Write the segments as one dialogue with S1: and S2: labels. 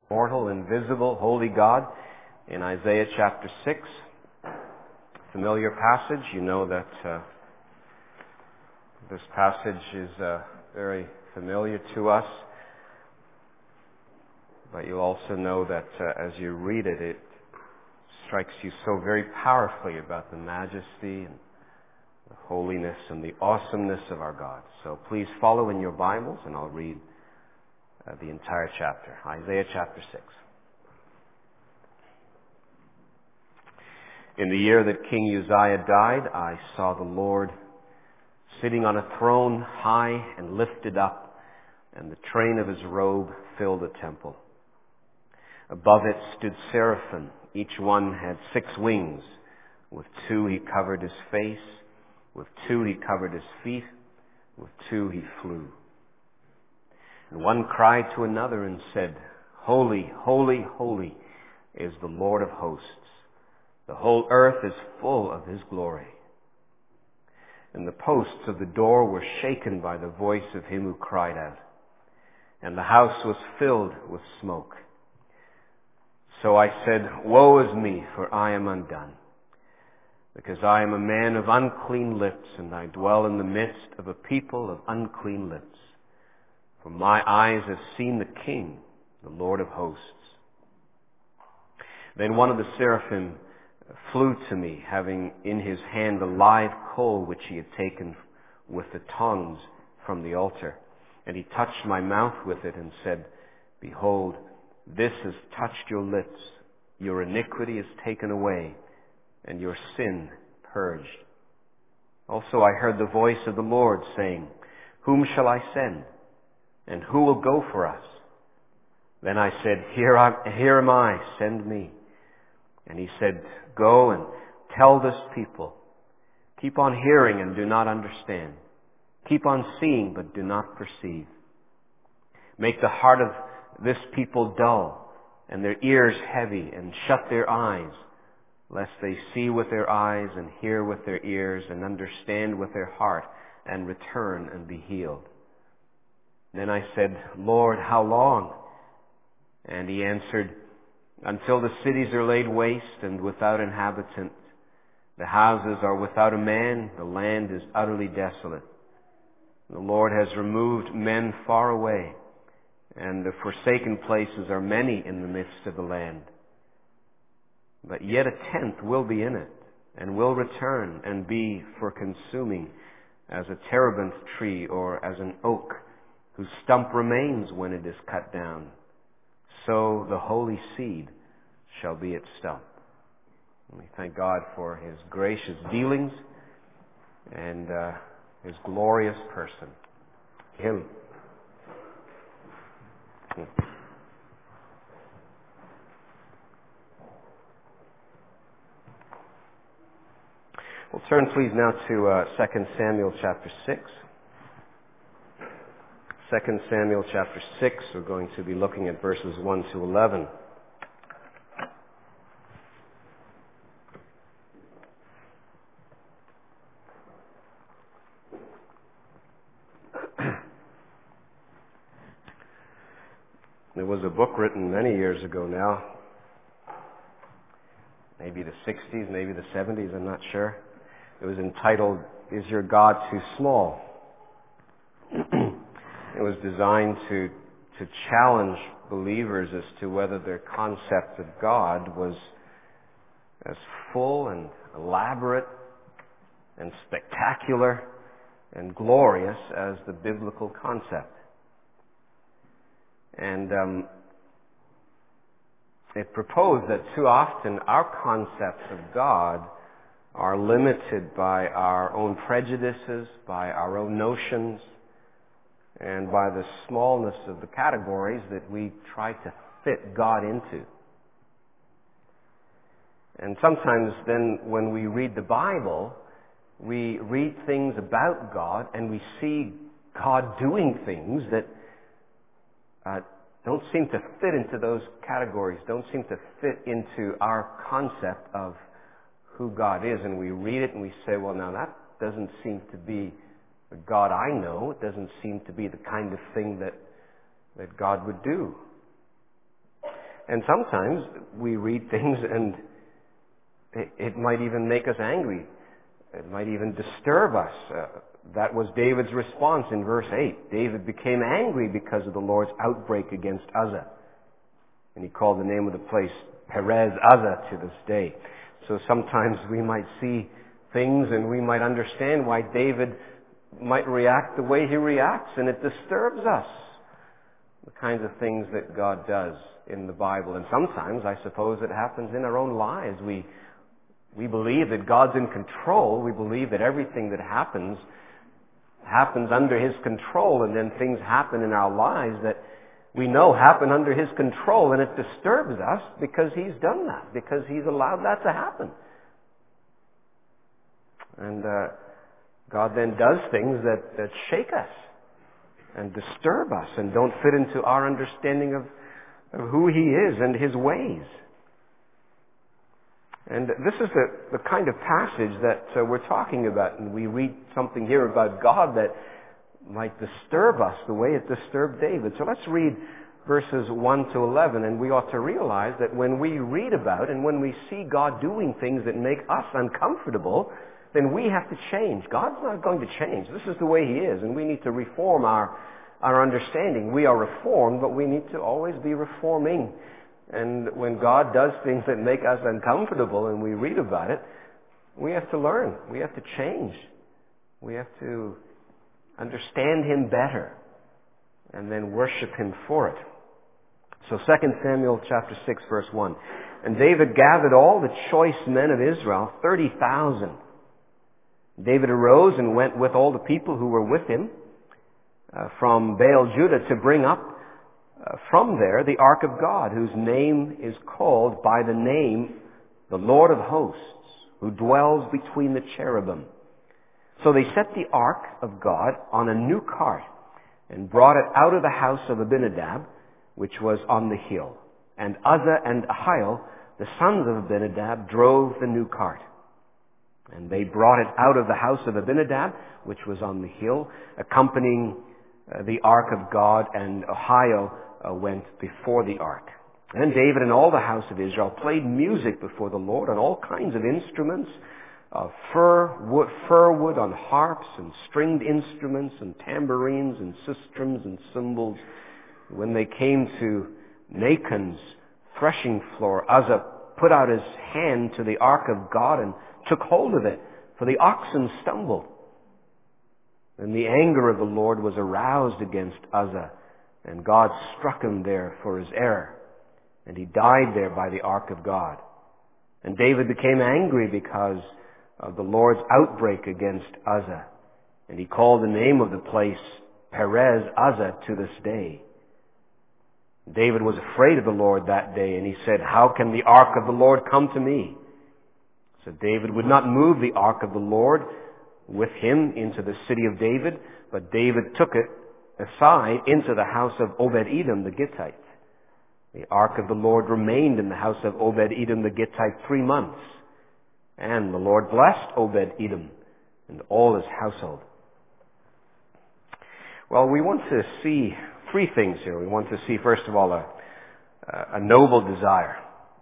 S1: Immortal, invisible, holy God in Isaiah chapter 6. Familiar passage. You know that this passage is very familiar to us. But you'll also know that as you read it, it strikes you so very powerfully about the majesty and the holiness and the awesomeness of our God. So please follow in your Bibles and I'll read the entire chapter. Isaiah chapter 6. In the year that King Uzziah died, I saw the Lord sitting on a throne high and lifted up, and the train of his robe filled the temple. Above it stood seraphim. Each one had 6 wings. With 2 he covered his face. With 2 he covered his feet. With 2 he flew. And one cried to another and said, Holy, holy, holy is the Lord of hosts. The whole earth is full of his glory. And the posts of the door were shaken by the voice of him who cried out. And the house was filled with smoke. So I said, Woe is me, for I am undone, because I am a man of unclean lips, and I dwell in the midst of a people of unclean lips. For my eyes have seen the King, the Lord of hosts. Then one of the seraphim flew to me, having in his hand a live coal which he had taken with the tongs from the altar. And he touched my mouth with it and said, Behold, this has touched your lips. Your iniquity is taken away, and your sin purged. Also I heard the voice of the Lord saying, Whom shall I send? And who will go for us? Then I said, Here am I, send me. And he said, Go and tell this people, keep on hearing and do not understand. Keep on seeing but do not perceive. Make the heart of this people dull and their ears heavy, and shut their eyes, lest they see with their eyes and hear with their ears and understand with their heart and return and be healed. Then I said, Lord, how long? And he answered, Until the cities are laid waste and without inhabitant. The houses are without a man, the land is utterly desolate. The Lord has removed men far away, and the forsaken places are many in the midst of the land. But yet a tenth will be in it, and will return and be for consuming, as a terebinth tree or as an oak, whose stump remains when it is cut down. So the holy seed shall be its stump. And we thank God for his gracious dealings and his glorious person. Him. We'll turn please now to 2 Samuel chapter 6. 2 Samuel chapter 6, we're going to be looking at verses 1 to 11. There was a book written many years ago now, maybe the 60s, maybe the 70s, I'm not sure. It was entitled, Is Your God Too Small? It was designed to challenge believers as to whether their concept of God was as full and elaborate and spectacular and glorious as the biblical concept. And it proposed that too often our concepts of God are limited by our own prejudices, by our own notions, and by the smallness of the categories that we try to fit God into. And sometimes then when we read the Bible, we read things about God and we see God doing things that don't seem to fit into those categories, don't seem to fit into our concept of who God is. And we read it and we say, well, now that doesn't seem to be the God I know. It doesn't seem to be the kind of thing that God would do. And sometimes we read things and it might even make us angry. It might even disturb us. That was David's response in verse 8. David became angry because of the Lord's outbreak against Uzzah. And he called the name of the place Perez Uzzah to this day. So sometimes we might see things and we might understand why David might react the way he reacts, and it disturbs us. The kinds of things that God does in the Bible. And sometimes, I suppose, it happens in our own lives. We believe that God's in control. We believe that everything that happens under His control, and then things happen in our lives that we know happen under His control, and it disturbs us because He's done that, because He's allowed that to happen. And God then does things that shake us and disturb us and don't fit into our understanding of who He is and His ways. And this is the kind of passage that we're talking about, and we read something here about God that might disturb us the way it disturbed David. So let's read verses 1 to 11, and we ought to realize that when we read about and when we see God doing things that make us uncomfortable, then we have to change. God's not going to change. This is the way He is, and we need to reform our understanding. We are reformed, but we need to always be reforming. And when God does things that make us uncomfortable and we read about it, we have to learn. We have to change. We have to understand Him better and then worship Him for it. So 2 Samuel chapter 6 verse 1. And David gathered all the choice men of Israel, 30,000. David arose and went with all the people who were with him from Baal Judah to bring up from there the ark of God, whose name is called by the name the Lord of hosts, who dwells between the cherubim. So they set the ark of God on a new cart and brought it out of the house of Abinadab, which was on the hill. And Uzzah and Ahio, the sons of Abinadab, drove the new cart. And they brought it out of the house of Abinadab, which was on the hill, accompanying the ark of God, and Ahio went before the ark. And David and all the house of Israel played music before the Lord on all kinds of instruments, fir wood on harps and stringed instruments and tambourines and sistrums and cymbals. When they came to Nachon's threshing floor, Uzzah put out his hand to the ark of God and took hold of it, for the oxen stumbled. And the anger of the Lord was aroused against Uzzah, and God struck him there for his error, and he died there by the ark of God. And David became angry because of the Lord's outbreak against Uzzah, and he called the name of the place Perez Uzzah to this day. David was afraid of the Lord that day, and he said, "How can the ark of the Lord come to me?" So David would not move the ark of the Lord with him into the city of David, but David took it aside into the house of Obed-Edom the Gittite. The ark of the Lord remained in the house of Obed-Edom the Gittite 3 months, and the Lord blessed Obed-Edom and all his household. Well, we want to see 3 things here. We want to see, first of all, a noble desire.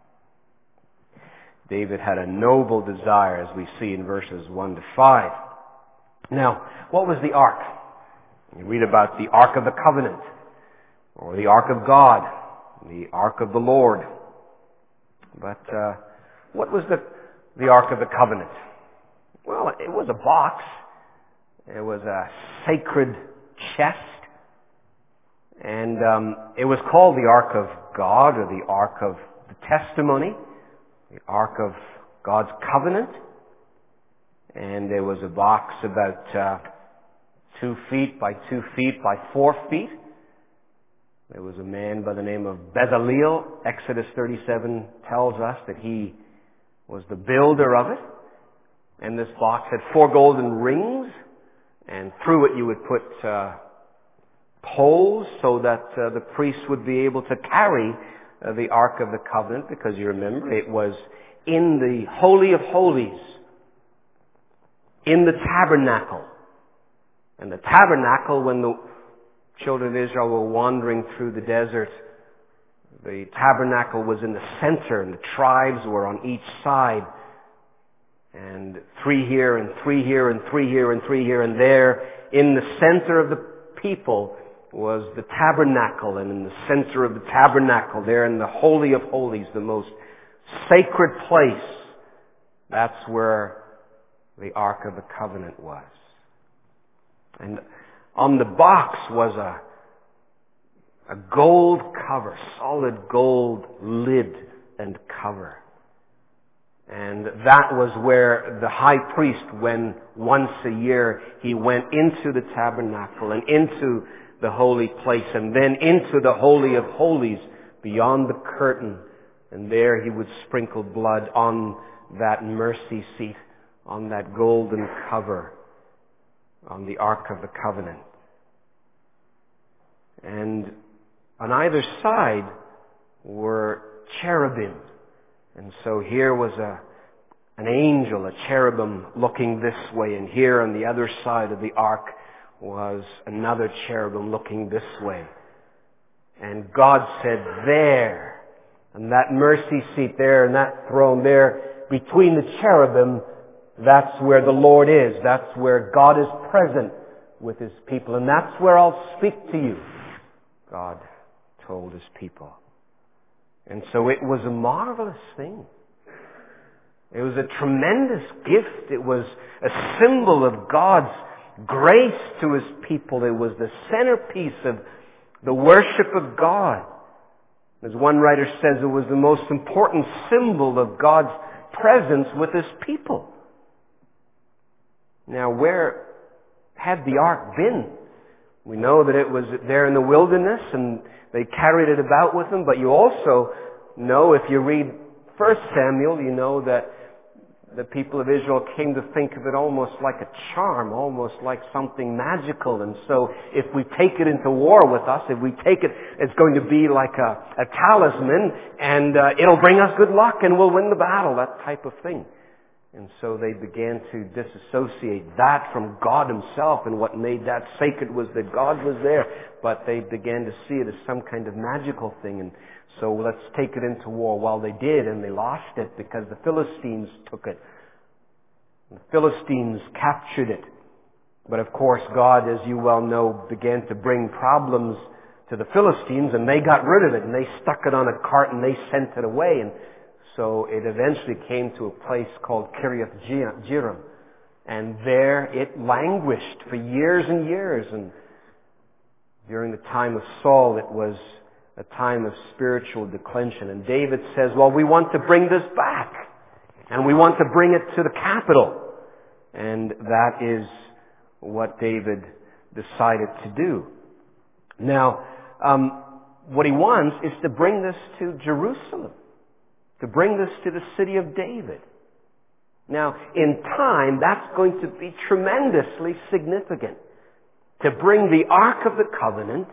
S1: David had a noble desire, as we see in verses 1 to 5. Now, what was the ark? You read about the Ark of the Covenant, or the Ark of God, the Ark of the Lord. But what was the Ark of the Covenant? Well, it was a box. It was a sacred chest. And it was called the Ark of God, or the Ark of the Testimony, the Ark of God's Covenant. And there was a box about 2 feet by 2 feet by 4 feet. There was a man by the name of Bezaleel. Exodus 37 tells us that he was the builder of it. And this box had 4 golden rings, and through it you would put poles so that the priests would be able to carry the Ark of the Covenant, because you remember it was in the Holy of Holies, in the tabernacle. And the tabernacle, when the children of Israel were wandering through the desert, The tabernacle was in the center, and the tribes were on each side. And 3 here, and 3 here, and 3 here, and 3 here, and there. In the center of the people was the tabernacle, and in the center of the tabernacle, there in the Holy of Holies, the most sacred place, that's where the Ark of the Covenant was. And on the box was a gold cover, solid gold lid and cover. And that was where the high priest, when once a year he went into the tabernacle and into the holy place and then into the Holy of Holies beyond the curtain. And there he would sprinkle blood on that mercy seat, on that golden cover, on the Ark of the Covenant. And on either side were cherubim. And so here was an angel, a cherubim looking this way, and here on the other side of the ark was another cherubim looking this way. And God said, there, and that mercy seat there, and that throne there, between the cherubim, that's where the Lord is. That's where God is present with His people. And that's where I'll speak to you, God told His people. And so it was a marvelous thing. It was a tremendous gift. It was a symbol of God's grace to His people. It was the centerpiece of the worship of God. As one writer says, it was the most important symbol of God's presence with His people. Now, where had the ark been? We know that it was there in the wilderness and they carried it about with them, but you also know, if you read 1 Samuel, you know that the people of Israel came to think of it almost like a charm, almost like something magical. And so if we take it into war with us, if we take it, it's going to be like a talisman, and it'll bring us good luck and we'll win the battle, that type of thing. And so they began to disassociate that from God Himself, and what made that sacred was that God was there. But they began to see it as some kind of magical thing, and so let's take it into war. Well, they did, and they lost it because the Philistines took it. The Philistines captured it. But of course, God, as you well know, began to bring problems to the Philistines, and they got rid of it, and they stuck it on a cart, and they sent it away. And so it eventually came to a place called Kiriath Jearim. And there it languished for years and years. And during the time of Saul, it was a time of spiritual declension. And David says, well, we want to bring this back. And we want to bring it to the capital. And that is what David decided to do. Now, what he wants is to bring this to Jerusalem. To bring this to the city of David. Now, in time, that's going to be tremendously significant. To bring the Ark of the Covenant,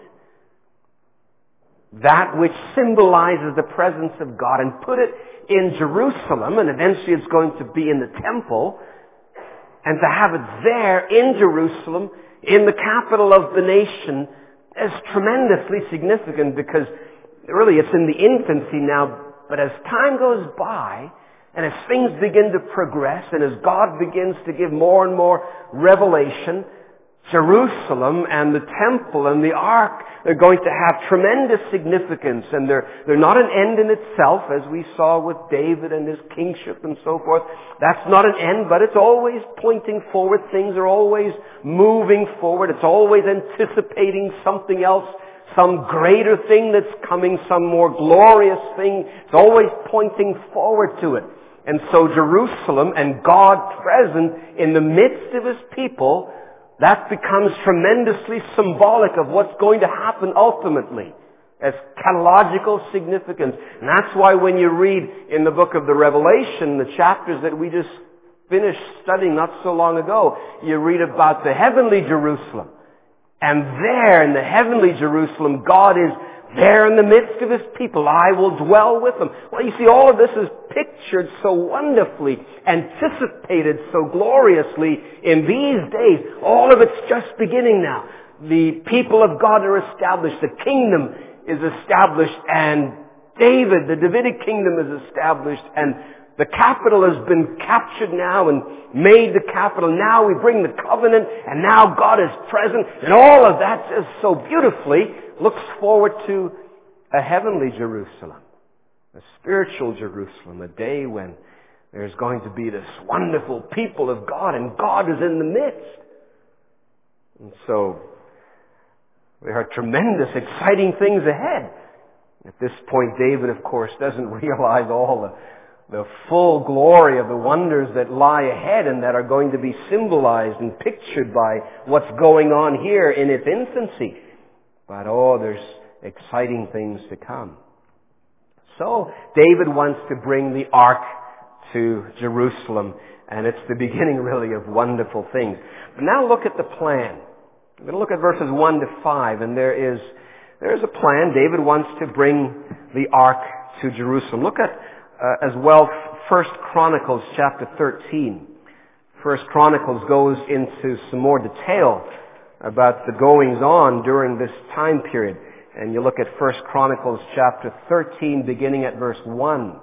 S1: that which symbolizes the presence of God, and put it in Jerusalem, and eventually it's going to be in the temple, and to have it there in Jerusalem, in the capital of the nation, is tremendously significant, because really it's in the infancy now. But as time goes by, and as things begin to progress, and as God begins to give more and more revelation, Jerusalem and the temple and the ark are going to have tremendous significance. And they're not an end in itself, as we saw with David and his kingship and so forth. That's not an end, but it's always pointing forward. Things are always moving forward. It's always anticipating something else, some greater thing that's coming, some more glorious thing. It's always pointing forward to it. And so Jerusalem and God present in the midst of His people, that becomes tremendously symbolic of what's going to happen ultimately, as catalological significance. And that's why when you read in the book of the Revelation, the chapters that we just finished studying not so long ago, you read about the heavenly Jerusalem. And there in the heavenly Jerusalem, God is there in the midst of His people. I will dwell with them. Well, you see, all of this is pictured so wonderfully, anticipated so gloriously in these days. All of it's just beginning now. The people of God are established. The kingdom is established, and David, the Davidic kingdom is established, and the capital has been captured now and made the capital. Now we bring the covenant, and now God is present, and all of that just so beautifully looks forward to a heavenly Jerusalem, a spiritual Jerusalem, a day when there's going to be this wonderful people of God, and God is in the midst. And so there are tremendous, exciting things ahead. At this point, David, of course, doesn't realize all the full glory of the wonders that lie ahead and that are going to be symbolized and pictured by what's going on here in its infancy. But there's exciting things to come. So David wants to bring the ark to Jerusalem, and it's the beginning really of wonderful things. But now look at the plan. We're going to look at verses 1 to 5, and there is a plan. David wants to bring the ark to Jerusalem. Look at as well 1 Chronicles chapter 13. 1 Chronicles goes into some more detail about the goings on during this time period. And you look at 1 Chronicles chapter 13 beginning at verse 1.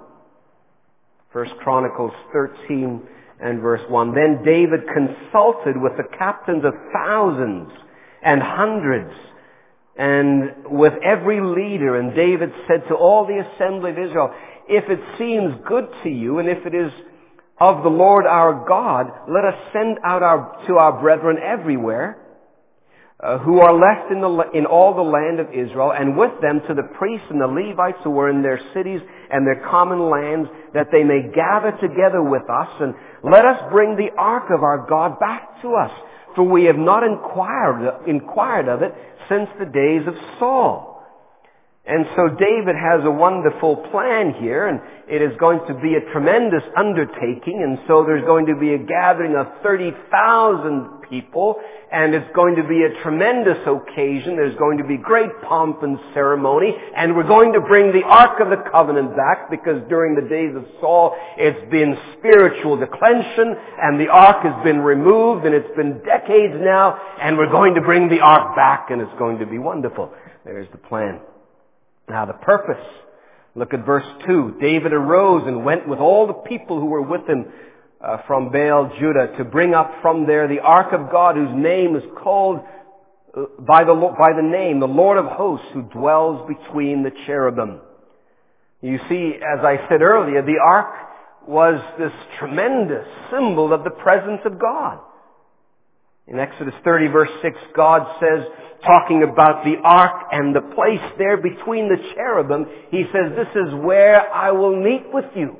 S1: 1 Chronicles 13 and verse 1. Then David consulted with the captains of thousands and hundreds and with every leader. And David said to all the assembly of Israel, if it seems good to you and if it is of the Lord our God, let us send out to our brethren everywhere who are left in all the land of Israel, and with them to the priests and the Levites who were in their cities and their common lands, that they may gather together with us, and let us bring the ark of our God back to us, for we have not inquired of it since the days of Saul. And so David has a wonderful plan here, and it is going to be a tremendous undertaking, and so there's going to be a gathering of 30,000 people, and it's going to be a tremendous occasion. There's going to be great pomp and ceremony, and we're going to bring the Ark of the Covenant back, because during the days of Saul, it's been spiritual declension, and the Ark has been removed, and it's been decades now, and we're going to bring the Ark back, and it's going to be wonderful. There's the plan. Now the purpose. Look at verse 2. David arose and went with all the people who were with him from Baal, Judah, to bring up from there the ark of God, whose name is called by the name, the Lord of hosts, who dwells between the cherubim. You see, as I said earlier, the ark was this tremendous symbol of the presence of God. In Exodus 30 verse 6, God says, talking about the ark and the place there between the cherubim, He says, this is where I will meet with you.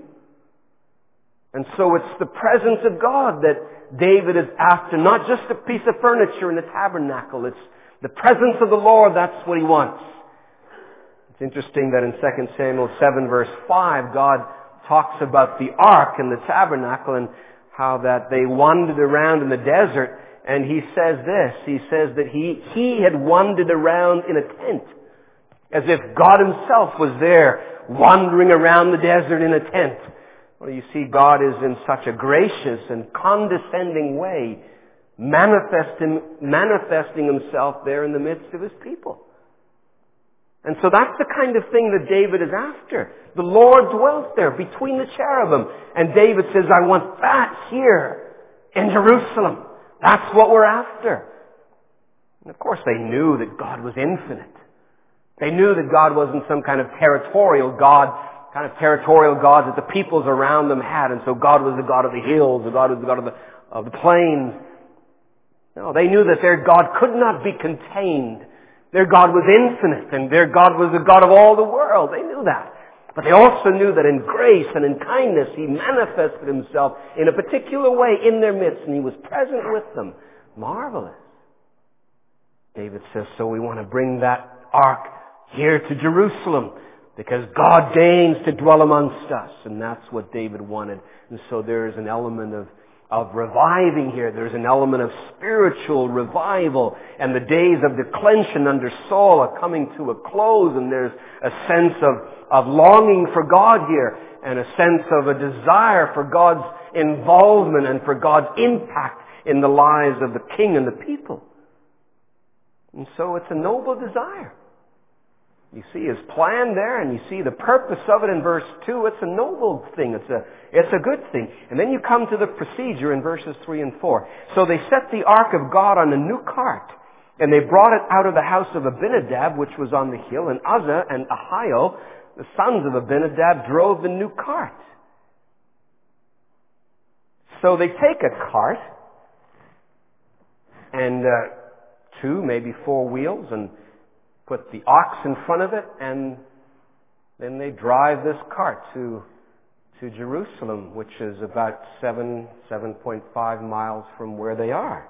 S1: And so it's the presence of God that David is after, not just a piece of furniture in the tabernacle. It's the presence of the Lord, that's what he wants. It's interesting that in 2 Samuel 7 verse 5, God talks about the ark and the tabernacle and how that they wandered around in the desert. And he says this, he says that he had wandered around in a tent, as if God himself was there, wandering around the desert in a tent. Well, you see, God is in such a gracious and condescending way, manifesting himself there in the midst of his people. And so that's the kind of thing that David is after. The Lord dwells there between the cherubim. And David says, I want that here in Jerusalem. That's what we're after. And of course they knew that God was infinite. They knew that God wasn't some kind of territorial God that the peoples around them had. And so God was the God of the hills, God was the God of the plains. No, they knew that their God could not be contained. Their God was infinite, and their God was the God of all the world. They knew that. But they also knew that in grace and in kindness, He manifested Himself in a particular way in their midst, and He was present with them. Marvelous. David says, so we want to bring that ark here to Jerusalem, because God deigns to dwell amongst us. And that's what David wanted. And so there is an element of reviving here. There's an element of spiritual revival. And the days of declension under Saul are coming to a close. And there's a sense of longing for God here. And a sense of a desire for God's involvement and for God's impact in the lives of the king and the people. And so it's a noble desire. You see his plan there, and you see the purpose of it in verse 2. It's a noble thing. It's a good thing. And then you come to the procedure in verses 3 and 4. So they set the ark of God on a new cart, and they brought it out of the house of Abinadab, which was on the hill, and Uzzah and Ahio, the sons of Abinadab, drove the new cart. So they take a cart, and 2, maybe 4 wheels, and put the ox in front of it, and then they drive this cart to Jerusalem, which is about 7.5 miles from where they are.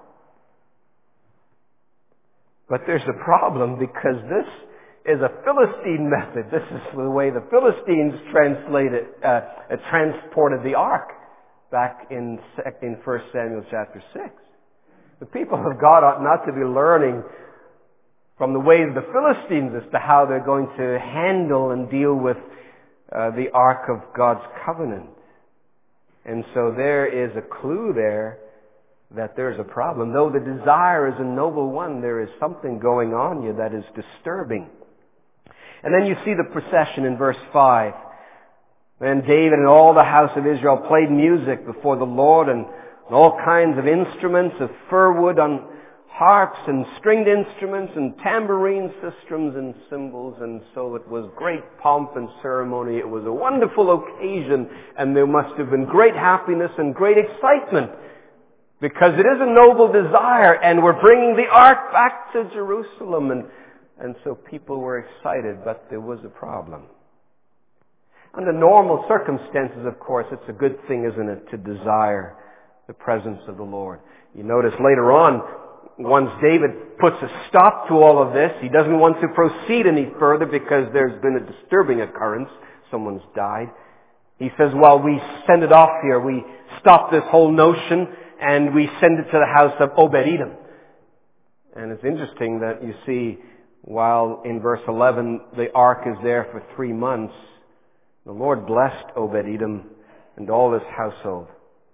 S1: But there's a problem, because this is a Philistine method. This is the way the Philistines transported the ark back in 1 Samuel chapter 6. The people of God ought not to be learning from the ways of the Philistines as to how they're going to handle and deal with the ark of God's covenant. And so there is a clue there that there's a problem. Though the desire is a noble one, there is something going on here that is disturbing. And then you see the procession in verse 5. Then David and all the house of Israel played music before the Lord, and all kinds of instruments of fir wood on harps and stringed instruments and tambourine systems and cymbals. And so it was great pomp and ceremony. It was a wonderful occasion, and there must have been great happiness and great excitement, because it is a noble desire, and we're bringing the ark back to Jerusalem. And so people were excited, but there was a problem. Under normal circumstances, of course, it's a good thing, isn't it, to desire the presence of the Lord. You notice later on, once David puts a stop to all of this, he doesn't want to proceed any further because there's been a disturbing occurrence. Someone's died. He says, well, we send it off here. We stop this whole notion, and we send it to the house of Obed-Edom. And it's interesting that you see, while in verse 11 the ark is there for 3 months, the Lord blessed Obed-Edom and all his household.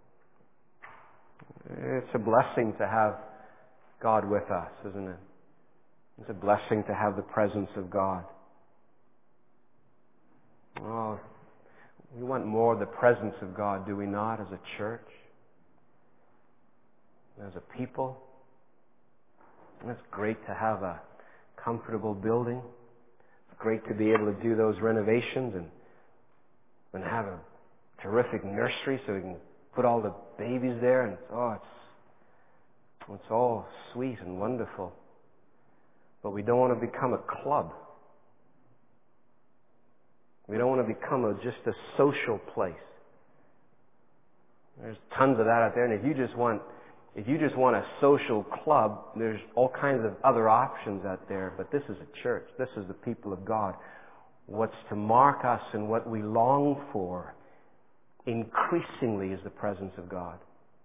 S1: It's a blessing to have God with us, isn't it? It's a blessing to have the presence of God. Oh, we want more of the presence of God, do we not, as a church? As a people? And it's great to have a comfortable building. It's great to be able to do those renovations and have a terrific nursery so we can put all the babies there, and it's all sweet and wonderful. But we don't want to become a club. We don't want to become just a social place. There's tons of that out there, and if you just want a social club, there's all kinds of other options out there. But this is a church. This is the people of God. What's to mark us and what we long for increasingly is the presence of God.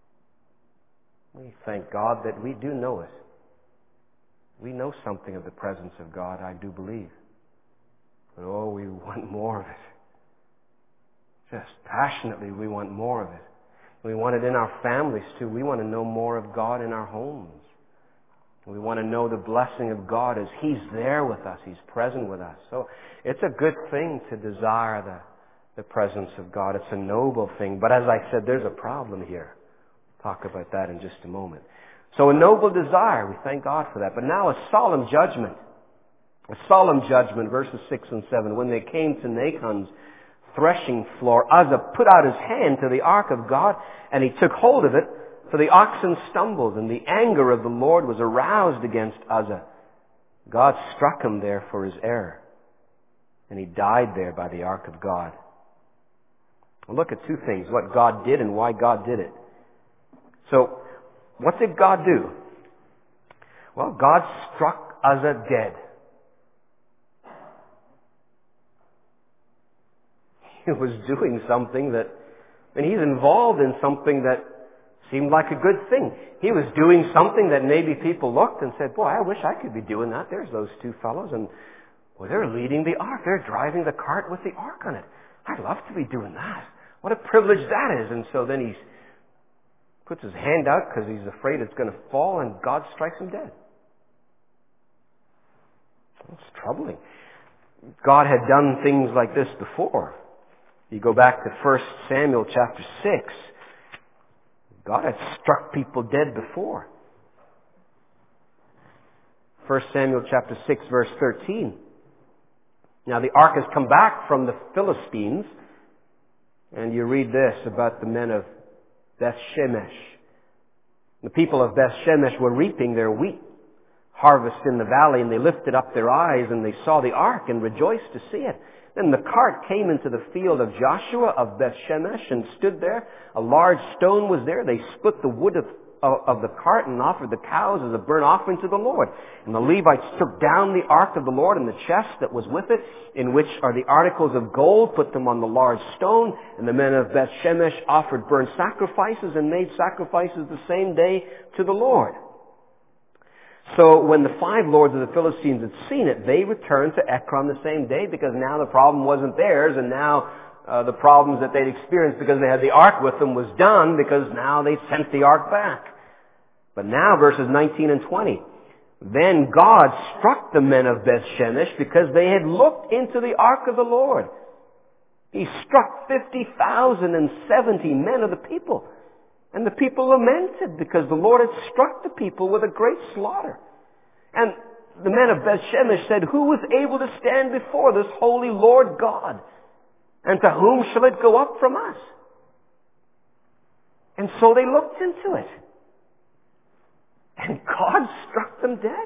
S1: We thank God that we do know it. We know something of the presence of God, I do believe. But we want more of it. Just passionately, we want more of it. We want it in our families too. We want to know more of God in our homes. We want to know the blessing of God as He's there with us. He's present with us. So it's a good thing to desire the presence of God. It's a noble thing. But as I said, there's a problem here. We'll talk about that in just a moment. So a noble desire, we thank God for that. But now a solemn judgment. A solemn judgment, verses 6 and 7. When they came to Nachon's threshing floor, Uzzah put out his hand to the ark of God, and he took hold of it, for the oxen stumbled, and the anger of the Lord was aroused against Uzzah. God struck him there for his error, and he died there by the ark of God. We'll look at 2 things, what God did and why God did it. So, what did God do? Well, God struck Uzzah dead. He was doing something he's involved in something that seemed like a good thing. He was doing something that maybe people looked and said, boy, I wish I could be doing that. There's those 2 fellows, and they're leading the ark. They're driving the cart with the ark on it. I'd love to be doing that. What a privilege that is. And so then he puts his hand out because he's afraid it's going to fall, and God strikes him dead. It's troubling. God had done things like this before. You go back to 1 Samuel chapter 6. God had struck people dead before. 1 Samuel chapter 6 verse 13. Now the ark has come back from the Philistines, and you read this about the men of Beth-Shemesh. The people of Beth-Shemesh were reaping their wheat harvest in the valley, and they lifted up their eyes and they saw the ark and rejoiced to see it. Then the cart came into the field of Joshua of Beth-Shemesh and stood there. A large stone was there. They split the wood of the cart and offered the cows as a burnt offering to the Lord. And the Levites took down the ark of the Lord and the chest that was with it, in which are the articles of gold, put them on the large stone. And the men of Beth-Shemesh offered burnt sacrifices and made sacrifices the same day to the Lord. So when the 5 lords of the Philistines had seen it, they returned to Ekron the same day, because now the problem wasn't theirs, and now the problems that they'd experienced because they had the ark with them was done, because now they sent the ark back. But now, verses 19 and 20, then God struck the men of Beth-Shemesh because they had looked into the ark of the Lord. He struck 50,070 men of the people. And the people lamented because the Lord had struck the people with a great slaughter. And the men of Beth-Shemesh said, who was able to stand before this holy Lord God? And to whom shall it go up from us? And so they looked into it. And God struck them dead.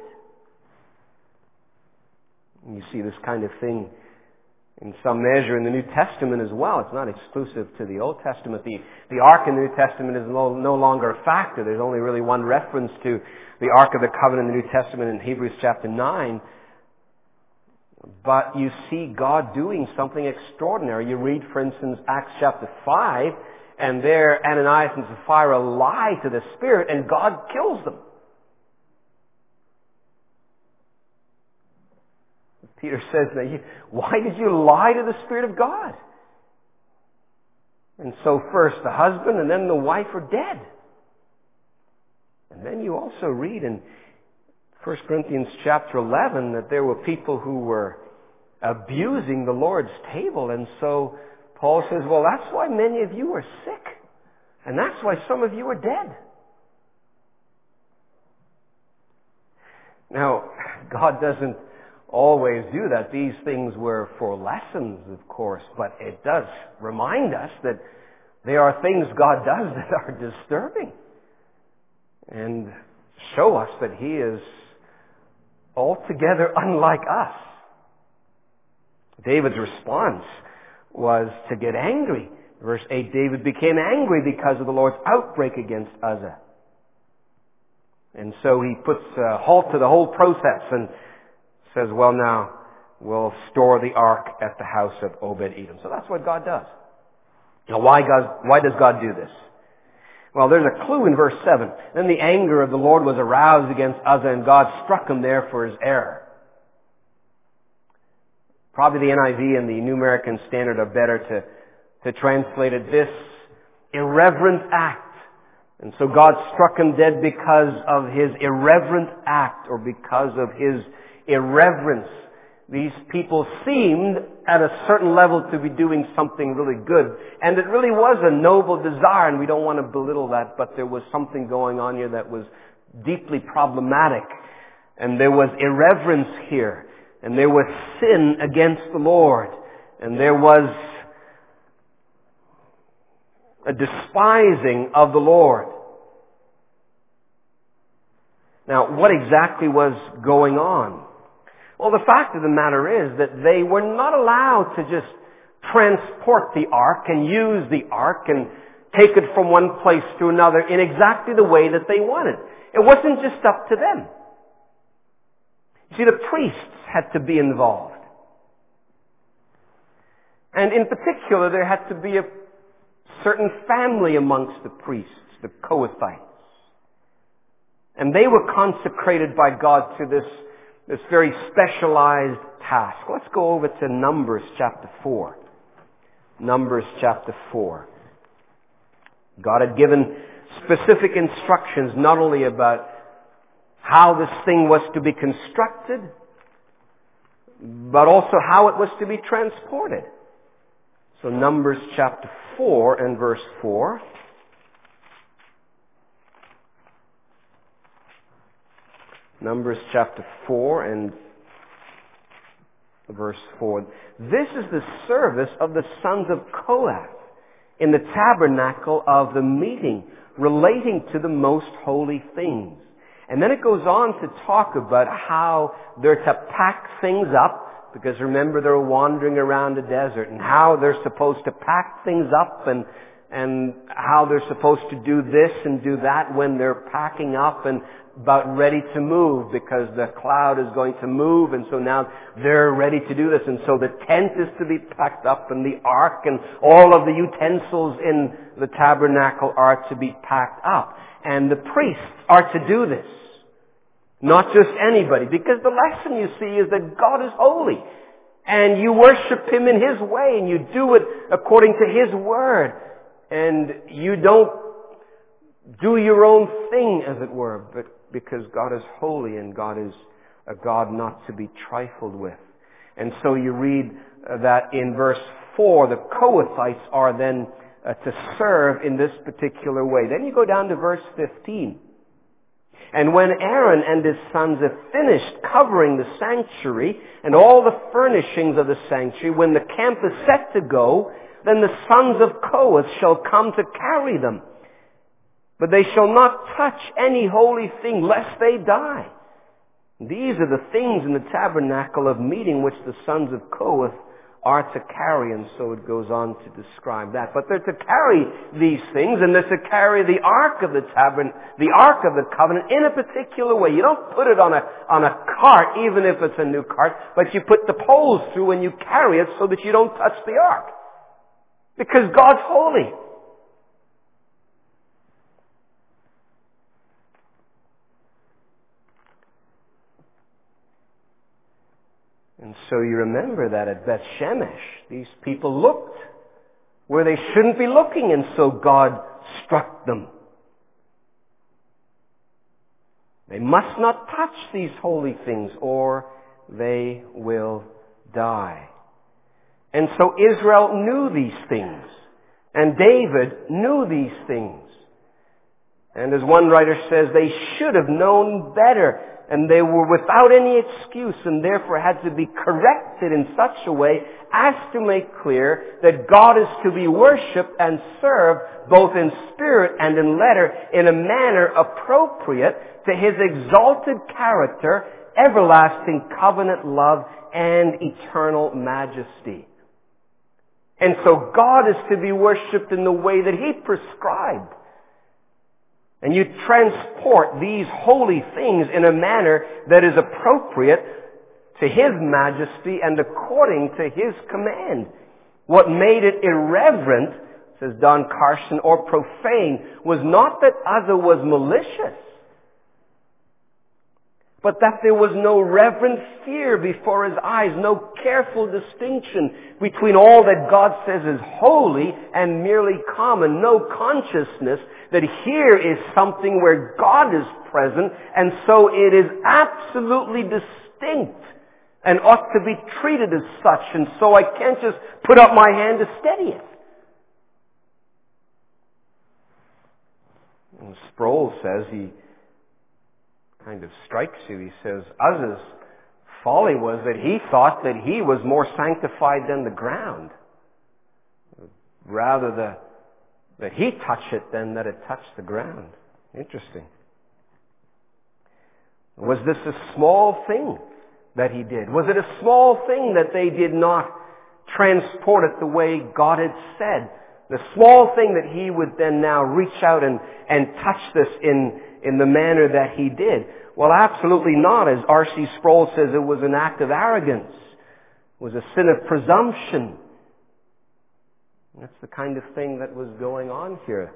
S1: And you see this kind of thing in some measure in the New Testament as well. It's not exclusive to the Old Testament. The Ark in the New Testament is no longer a factor. There's only really one reference to the Ark of the Covenant in the New Testament in Hebrews chapter 9. But you see God doing something extraordinary. You read, for instance, Acts chapter 5, and there Ananias and Sapphira lie to the Spirit, and God kills them. Peter says, why did you lie to the Spirit of God? And so first the husband and then the wife are dead. And then you also read in 1 Corinthians chapter 11 that there were people who were abusing the Lord's table. And so Paul says, well, that's why many of you are sick. And that's why some of you are dead. Now, God doesn't always do that. These things were for lessons, of course, but it does remind us that there are things God does that are disturbing and show us that He is altogether unlike us. David's response was to get angry. Verse 8, David became angry because of the Lord's outbreak against Uzzah. And so he puts a halt to the whole process and says, well, now we'll store the ark at the house of Obed-Edom. So that's what God does. Now, why does God do this? Well, there's a clue in verse 7. Then the anger of the Lord was aroused against Uzzah, and God struck him there for his error. Probably the NIV and the New American Standard are better to translate it, this irreverent act. And so God struck him dead because of his irreverent act, or because of his irreverence. These people seemed at a certain level to be doing something really good. And it really was a noble desire, and we don't want to belittle that, but there was something going on here that was deeply problematic. And there was irreverence here. And there was sin against the Lord. And there was a despising of the Lord. Now, what exactly was going on? Well, the fact of the matter is that they were not allowed to just transport the ark and use the ark and take it from one place to another in exactly the way that they wanted. It wasn't just up to them. You see, the priests had to be involved. And in particular, there had to be a certain family amongst the priests, the Kohathites. And they were consecrated by God to this very specialized task. Let's go over to Numbers chapter 4. Numbers chapter 4. God had given specific instructions not only about how this thing was to be constructed, but also how it was to be transported. So Numbers chapter 4 and verse 4. Numbers chapter 4 and verse 4. This is the service of the sons of Kohath in the tabernacle of the meeting, relating to the most holy things. And then it goes on to talk about how they're to pack things up, because remember they're wandering around the desert, and how they're supposed to pack things up, and how they're supposed to do this and do that when they're packing up and about ready to move, because the cloud is going to move, and so now they're ready to do this. And so the tent is to be packed up, and the ark and all of the utensils in the tabernacle are to be packed up. And the priests are to do this. Not just anybody, because the lesson you see is that God is holy, and you worship Him in His way, and you do it according to His word, and you don't do your own thing, as it were, but because God is holy and God is a God not to be trifled with. And so you read that in verse 4, the Kohathites are then to serve in this particular way. Then you go down to verse 15. And when Aaron and his sons have finished covering the sanctuary and all the furnishings of the sanctuary, when the camp is set to go, then the sons of Kohath shall come to carry them. But they shall not touch any holy thing, lest they die. These are the things in the tabernacle of meeting which the sons of Kohath are to carry, and so it goes on to describe that. But they're to carry these things, and they're to carry the ark of the the ark of the covenant in a particular way. You don't put it on a cart, even if it's a new cart, but you put the poles through and you carry it so that you don't touch the ark. Because God's holy. And so you remember that at Beth Shemesh, these people looked where they shouldn't be looking, and so God struck them. They must not touch these holy things, or they will die. And so Israel knew these things, and David knew these things. And as one writer says, they should have known better, and they were without any excuse, and therefore had to be corrected in such a way as to make clear that God is to be worshipped and served both in spirit and in letter in a manner appropriate to His exalted character, everlasting covenant love, and eternal majesty. And so God is to be worshipped in the way that He prescribed. And you transport these holy things in a manner that is appropriate to His majesty and according to His command. What made it irreverent, says Don Carson, or profane, was not that Uzzah was malicious, but that there was no reverent fear before His eyes, no careful distinction between all that God says is holy and merely common, no consciousness that here is something where God is present, and so it is absolutely distinct and ought to be treated as such, and so I can't just put up my hand to steady it. And Sproul says, he kind of strikes you. He says, Uzzah's folly was that he thought that he was more sanctified than the ground. Rather that he touch it than that it touched the ground. Interesting. Was this a small thing that he did? Was it a small thing that they did not transport it the way God had said? The small thing that he would then now reach out and touch this in the manner that he did? Well, absolutely not. As R.C. Sproul says, it was an act of arrogance. It was a sin of presumption. And that's the kind of thing that was going on here.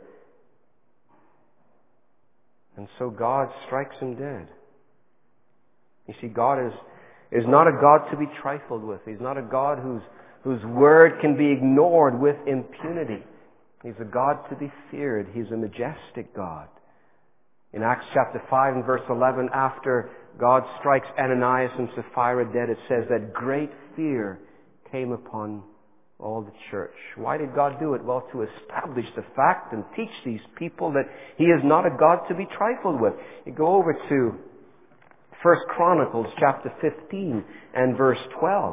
S1: And so God strikes him dead. You see, God is not a God to be trifled with. He's not a God whose word can be ignored with impunity. He's a God to be feared. He's a majestic God. In Acts chapter 5 and verse 11, after God strikes Ananias and Sapphira dead, it says that great fear came upon all the church. Why did God do it? Well, to establish the fact and teach these people that He is not a God to be trifled with. You go over to 1 Chronicles chapter 15 and verse 12.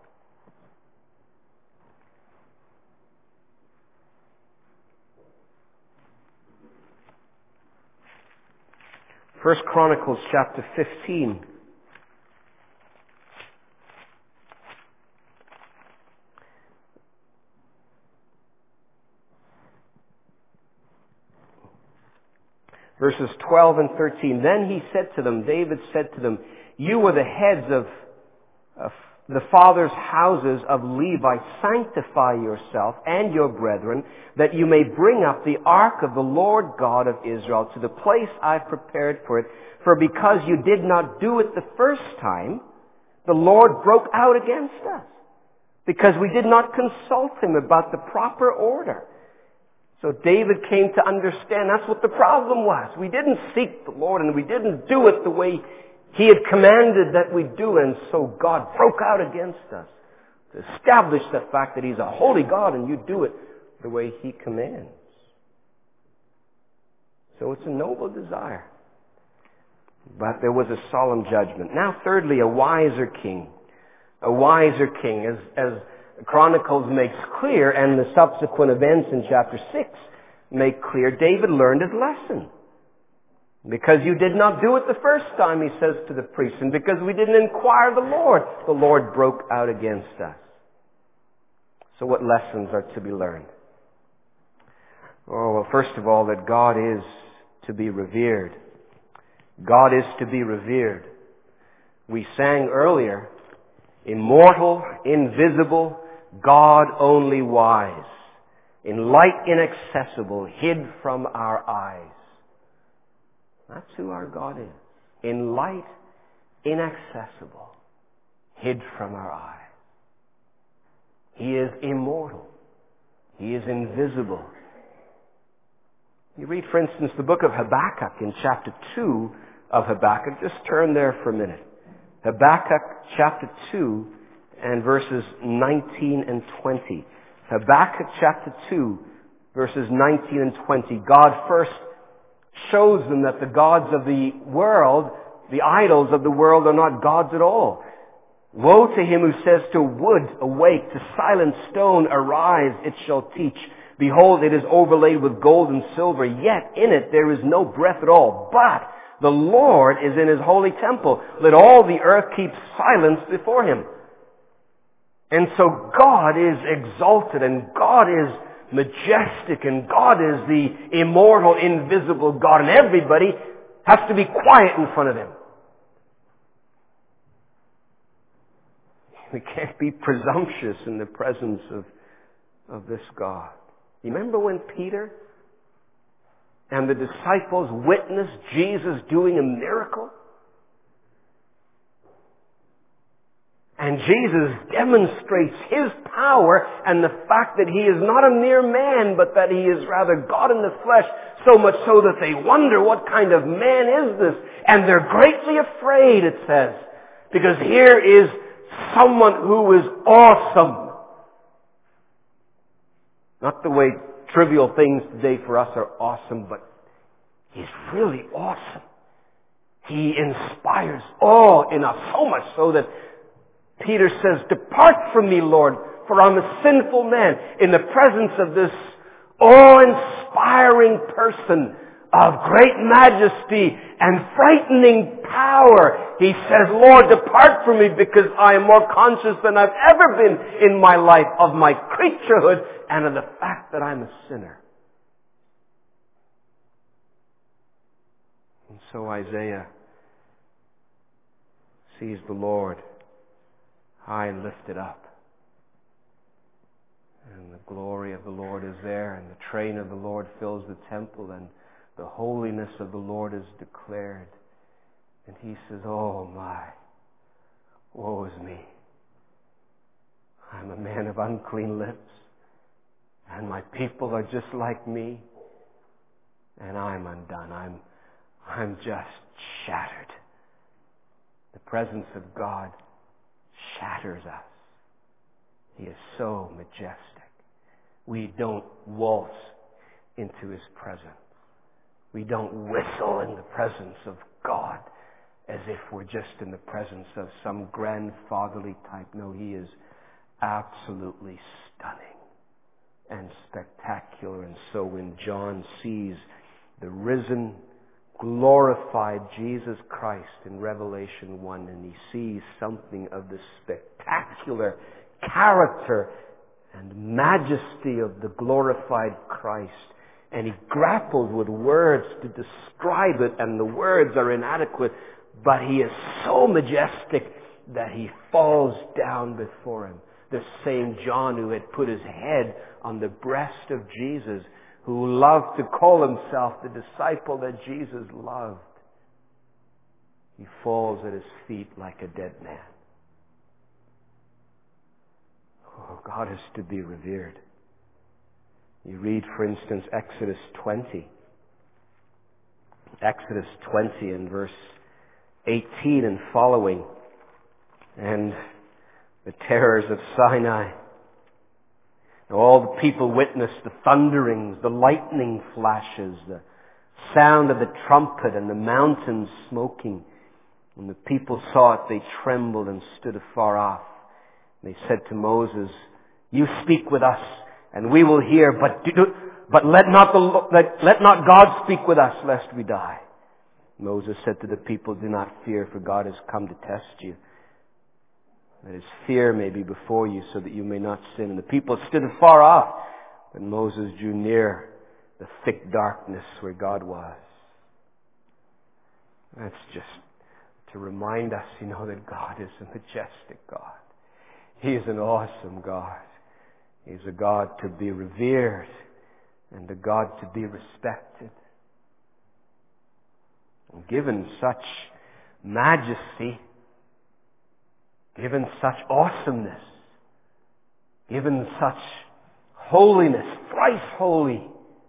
S1: First Chronicles chapter 15. Verses 12 and 13. Then he said to them, David said to them, you are the heads of the fathers' houses of Levi. Sanctify yourself and your brethren, that you may bring up the ark of the Lord God of Israel to the place I've prepared for it. For because you did not do it the first time, the Lord broke out against us, because we did not consult Him about the proper order. So David came to understand that's what the problem was. We didn't seek the Lord, and we didn't do it the way He had commanded that we do, and so God broke out against us to establish the fact that He's a holy God and you do it the way He commands. So it's a noble desire. But there was a solemn judgment. Now thirdly, a wiser king. A wiser king. As Chronicles makes clear, and the subsequent events in chapter 6 make clear, David learned his lesson. Because you did not do it the first time, he says to the priest, and because we didn't inquire the Lord broke out against us. So what lessons are to be learned? Oh, well, first of all, that God is to be revered. God is to be revered. We sang earlier, immortal, invisible, God only wise, in light inaccessible, hid from our eyes. That's who our God is. In light inaccessible, hid from our eyes. He is immortal. He is invisible. You read, for instance, the book of Habakkuk in chapter 2 of Habakkuk. Just turn there for a minute. Habakkuk chapter 2 and verses 19 and 20. Habakkuk chapter 2, verses 19 and 20. God first shows them that the gods of the world, the idols of the world, are not gods at all. Woe to him who says to wood, awake, to silent stone, arise, it shall teach. Behold, it is overlaid with gold and silver, yet in it there is no breath at all. But the Lord is in His holy temple. Let all the earth keep silence before Him. And so God is exalted, and God is majestic, and God is the immortal, invisible God, and everybody has to be quiet in front of Him. We can't be presumptuous in the presence of this God. You remember when Peter and the disciples witnessed Jesus doing a miracle? And Jesus demonstrates His power and the fact that He is not a mere man, but that He is rather God in the flesh, so much so that they wonder, what kind of man is this? And they're greatly afraid, it says, because here is someone who is awesome. Not the way trivial things today for us are awesome, but He's really awesome. He inspires awe in us, so much so that Peter says, depart from me, Lord, for I'm a sinful man. In the presence of this awe-inspiring person of great majesty and frightening power, he says, Lord, depart from me, because I am more conscious than I've ever been in my life of my creaturehood and of the fact that I'm a sinner. And so Isaiah sees the Lord high and lifted up. And the glory of the Lord is there, and the train of the Lord fills the temple, and the holiness of the Lord is declared. And he says, oh my, woe is me. I'm a man of unclean lips, and my people are just like me, and I'm undone. I'm just shattered. The presence of God shatters us. He is so majestic. We don't waltz into His presence. We don't whistle in the presence of God as if we're just in the presence of some grandfatherly type. No, He is absolutely stunning and spectacular. And so when John sees the risen, glorified Jesus Christ in Revelation 1, and he sees something of the spectacular character and majesty of the glorified Christ, and he grapples with words to describe it, and the words are inadequate, but he is so majestic that he falls down before him. The same John who had put his head on the breast of Jesus, who loved to call himself the disciple that Jesus loved. He falls at his feet like a dead man. Oh, God is to be revered. You read, for instance, Exodus 20. Exodus 20 and verse 18 and following. And the terrors of Sinai. And all the people witnessed the thunderings, the lightning flashes, the sound of the trumpet, and the mountains smoking. When the people saw it, they trembled and stood afar off. They said to Moses, "You speak with us, and we will hear, but let not God speak with us, lest we die." Moses said to the people, "Do not fear, for God has come to test you, that His fear may be before you, so that you may not sin." And the people stood afar off, but Moses drew near the thick darkness where God was. That's just to remind us, that God is a majestic God. He is an awesome God. He's a God to be revered and a God to be respected. And given such majesty, given such awesomeness, given such holiness, thrice holy,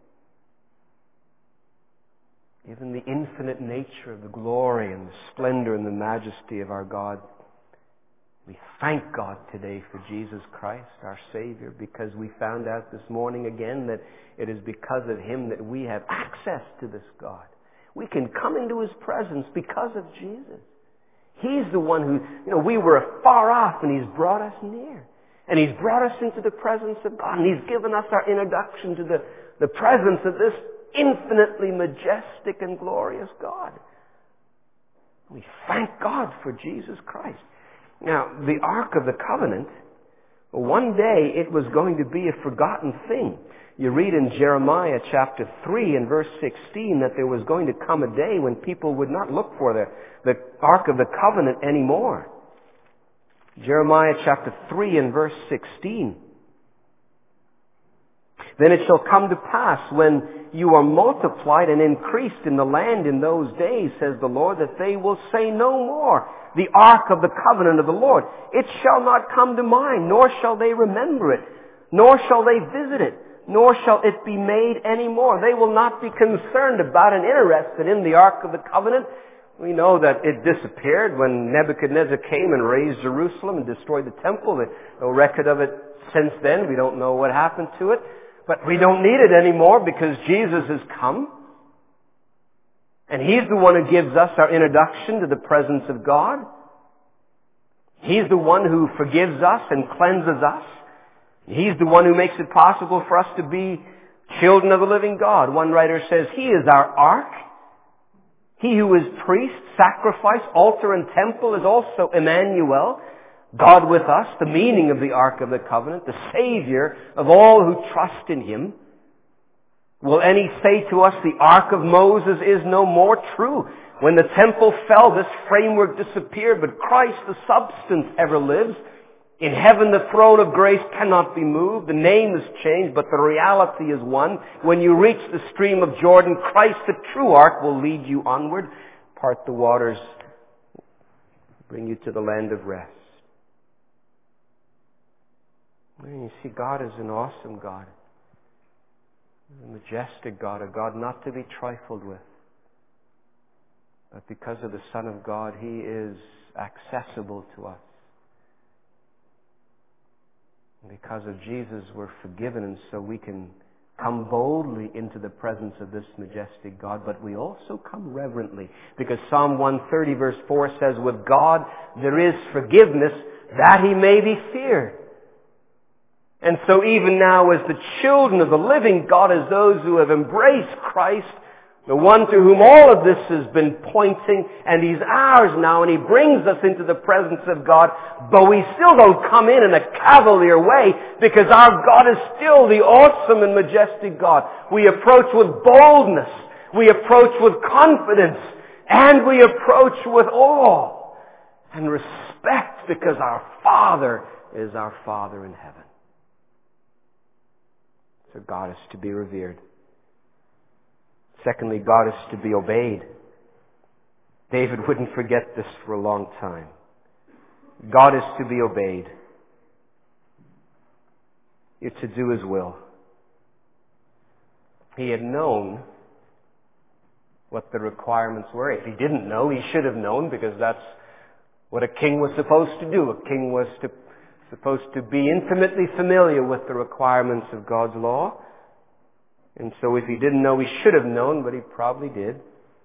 S1: given the infinite nature of the glory and the splendor and the majesty of our God, we thank God today for Jesus Christ, our Savior, because we found out this morning again that it is because of Him that we have access to this God. We can come into His presence because of Jesus. He's the one who, we were afar off, and He's brought us near. And He's brought us into the presence of God. And He's given us our introduction to the presence of this infinitely majestic and glorious God. We thank God for Jesus Christ. Now, the Ark of the Covenant, one day it was going to be a forgotten thing. You read in Jeremiah chapter 3 and verse 16 that there was going to come a day when people would not look for the Ark of the Covenant anymore. Jeremiah chapter 3 and verse 16. "Then it shall come to pass when you are multiplied and increased in the land in those days, says the Lord, that they will say no more, the Ark of the Covenant of the Lord. It shall not come to mind, nor shall they remember it, nor shall they visit it, nor shall it be made any more." They will not be concerned about and interested in the Ark of the Covenant. We know that it disappeared when Nebuchadnezzar came and razed Jerusalem and destroyed the temple. There's no record of it since then. We don't know what happened to it. But we don't need it anymore because Jesus has come. And He's the one who gives us our introduction to the presence of God. He's the one who forgives us and cleanses us. He's the one who makes it possible for us to be children of the living God. One writer says, He is our ark. He who is priest, sacrifice, altar, and temple is also Emmanuel, God with us, the meaning of the Ark of the Covenant, the Savior of all who trust in Him. Will any say to us, the Ark of Moses is no more? True. When the temple fell, this framework disappeared, but Christ, the substance, ever lives. In heaven, the throne of grace cannot be moved. The name is changed, but the reality is one. When you reach the stream of Jordan, Christ, the true ark, will lead you onward. Part the waters, bring you to the land of rest. And you see, God is an awesome God. A majestic God, a God not to be trifled with. But because of the Son of God, He is accessible to us. And because of Jesus, we're forgiven, and so we can come boldly into the presence of this majestic God, but we also come reverently. Because Psalm 130 verse 4 says, with God there is forgiveness, that He may be feared. And so even now, as the children of the living God, as those who have embraced Christ, the one to whom all of this has been pointing, and He's ours now, and He brings us into the presence of God, but we still don't come in a cavalier way, because our God is still the awesome and majestic God. We approach with boldness, we approach with confidence, and we approach with awe and respect, because our Father is our Father in heaven. So God is to be revered. Secondly, God is to be obeyed. David wouldn't forget this for a long time. God is to be obeyed. You're to do His will. He had known what the requirements were. If He didn't know, He should have known, because that's what a king was supposed to do. A king was supposed to be intimately familiar with the requirements of God's law. And so if he didn't know, he should have known, but he probably did.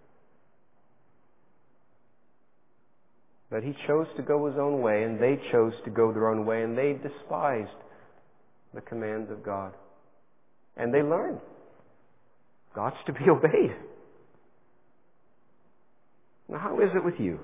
S1: But he chose to go his own way, and they chose to go their own way, and they despised the commands of God. And they learned. God's to be obeyed. Now, how is it with you?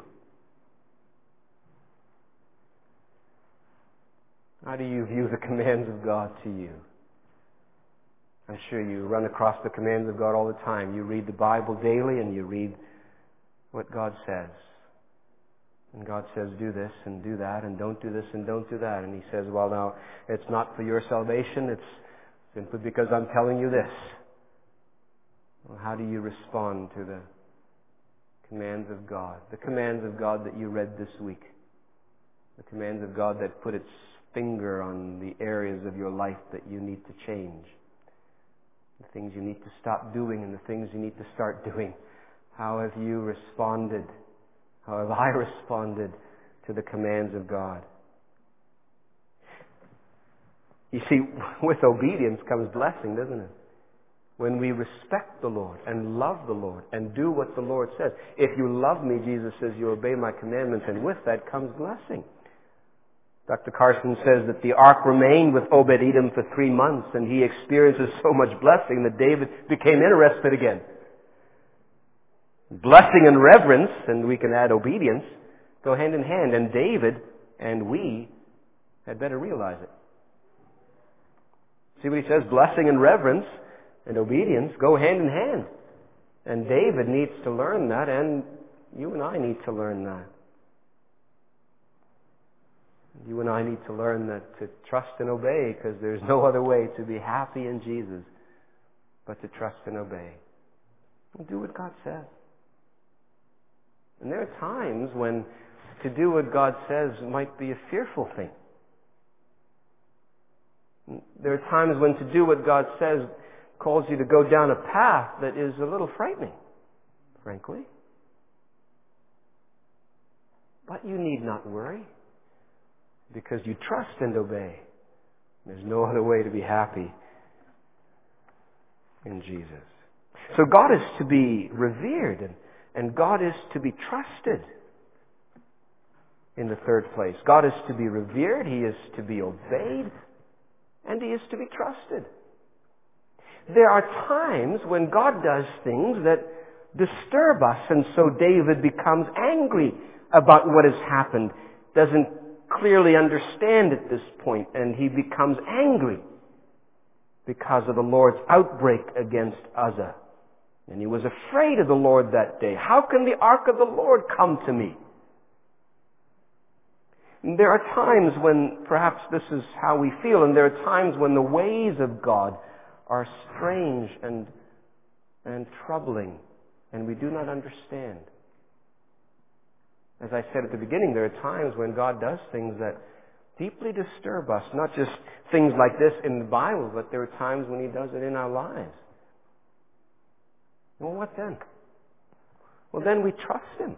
S1: How do you view the commands of God to you? I'm sure you run across the commands of God all the time. You read the Bible daily, and you read what God says. And God says, do this and do that, and don't do this and don't do that. And He says, well, now, it's not for your salvation. It's simply because I'm telling you this. Well, how do you respond to the commands of God? The commands of God that you read this week. The commands of God that put its finger on the areas of your life that you need to change. The things you need to stop doing and the things you need to start doing. How have you responded? How have I responded to the commands of God? You see, with obedience comes blessing, doesn't it? When we respect the Lord and love the Lord and do what the Lord says. If you love me, Jesus says, you obey my commandments, and with that comes blessing. Dr. Carson says that the ark remained with Obed-Edom for 3 months, and he experiences so much blessing that David became interested again. Blessing and reverence, and we can add obedience, go hand in hand, and David and we had better realize it. See what he says? Blessing and reverence and obedience go hand in hand. And David needs to learn that, and you and I need to learn that. You and I need to learn that to trust and obey, because there's no other way to be happy in Jesus but to trust and obey. And do what God says. And there are times when to do what God says might be a fearful thing. There are times when to do what God says calls you to go down a path that is a little frightening, frankly. But you need not worry, because you trust and obey. There's no other way to be happy in Jesus. So God is to be revered, and God is to be trusted. In the third place, God is to be revered, He is to be obeyed, and He is to be trusted. There are times when God does things that disturb us, and so David becomes angry about what has happened, doesn't clearly understand at this point, and he becomes angry because of the Lord's outbreak against Uzzah. And he was afraid of the Lord that day. How can the ark of the Lord come to me? And there are times when perhaps this is how we feel, and there are times when the ways of God are strange and troubling, and we do not understand. As I said at the beginning, there are times when God does things that deeply disturb us. Not just things like this in the Bible, but there are times when He does it in our lives. Well, what then? well, then we trust Him.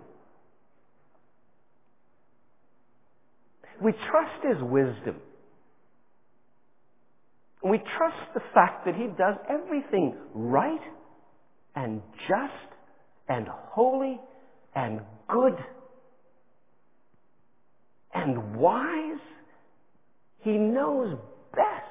S1: We trust His wisdom. We trust the fact that He does everything right and just and holy and good and wise. He knows best.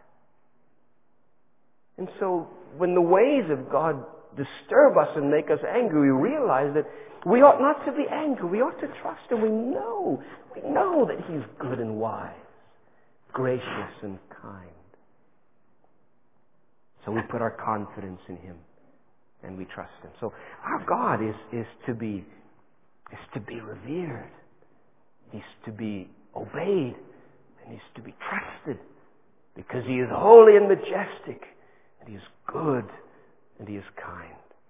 S1: And so when the ways of God disturb us and make us angry, we realize that we ought not to be angry. We ought to trust Him. We know that He's good and wise, gracious and kind. So we put our confidence in Him and we trust Him. So our God is to be revered. He's to be obeyed, and He's to be trusted because He is holy and majestic, and He is good, and He is kind.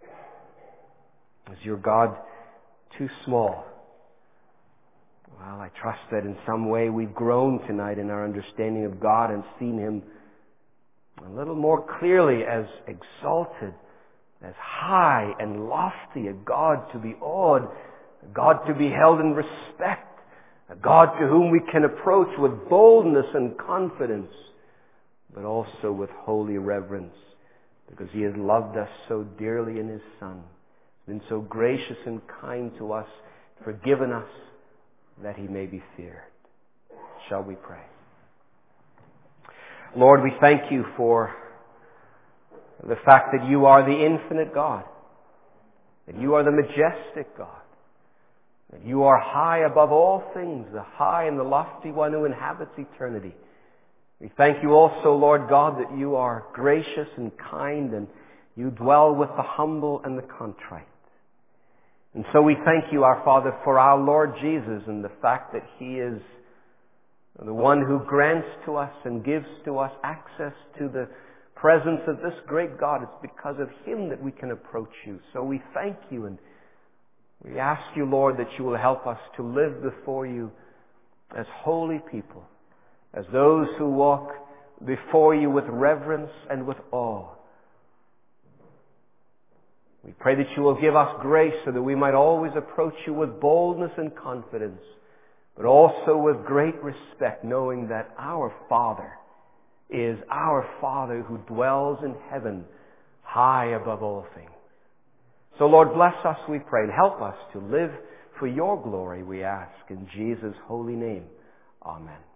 S1: Is your God too small? Well, I trust that in some way we've grown tonight in our understanding of God and seen Him a little more clearly as exalted, as high and lofty, a God to be awed, a God to be held in respect, a God to whom we can approach with boldness and confidence, but also with holy reverence, because He has loved us so dearly in His Son, been so gracious and kind to us, forgiven us, that He may be feared. Shall we pray? Lord, we thank You for the fact that You are the infinite God, that You are the majestic God, that You are high above all things, the high and the lofty one who inhabits eternity. We thank You also, Lord God, that You are gracious and kind, and You dwell with the humble and the contrite. And so we thank You, our Father, for our Lord Jesus and the fact that He is the one who grants to us and gives to us access to the presence of this great God. It's because of Him that we can approach You. So we thank You, and we ask You, Lord, that You will help us to live before You as holy people, as those who walk before You with reverence and with awe. We pray that You will give us grace so that we might always approach You with boldness and confidence, but also with great respect, knowing that our Father is our Father who dwells in heaven, high above all things. So Lord, bless us, we pray, and help us to live for Your glory, we ask, in Jesus' holy name. Amen.